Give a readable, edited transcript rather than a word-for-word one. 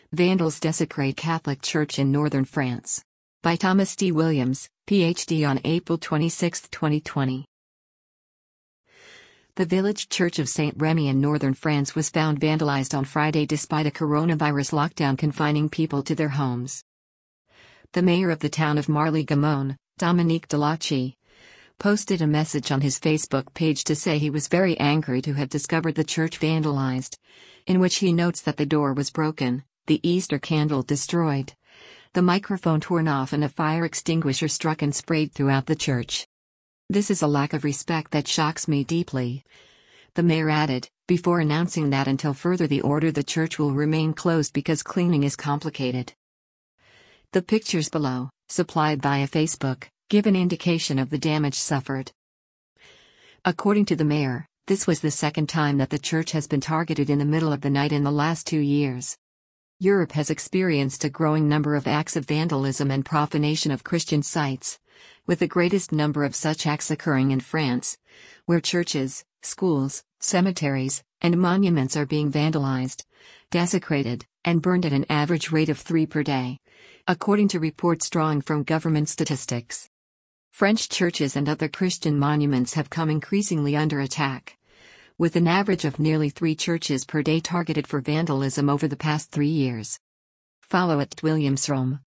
Vandals desecrate Catholic Church in Northern France. By Thomas D. Williams, Ph.D. on April 26, 2020. The village church of Saint Remy in northern France was found vandalized on Friday despite a coronavirus lockdown confining people to their homes. The mayor of the town of Marly-Gamone, Dominique Delacci, posted a message on his Facebook page to say he was very angry to have discovered the church vandalized, in which he notes that the door was broken, the Easter candle destroyed, the microphone torn off, and a fire extinguisher struck and sprayed throughout the church. "This is a lack of respect that shocks me deeply," the mayor added, before announcing that until further the order the church will remain closed because cleaning is complicated. The pictures below, supplied via Facebook, give an indication of the damage suffered. According to the mayor, this was the second time that the church has been targeted in the middle of the night in the last 2 years. Europe has experienced a growing number of acts of vandalism and profanation of Christian sites, with the greatest number of such acts occurring in France, where churches, schools, cemeteries, and monuments are being vandalized, desecrated, and burned at an average rate of 3 per day, according to reports drawing from government statistics. French churches and other Christian monuments have come increasingly under attack, with an average of nearly 3 churches per day targeted for vandalism over the past 3 years. Follow @WilliamsRome.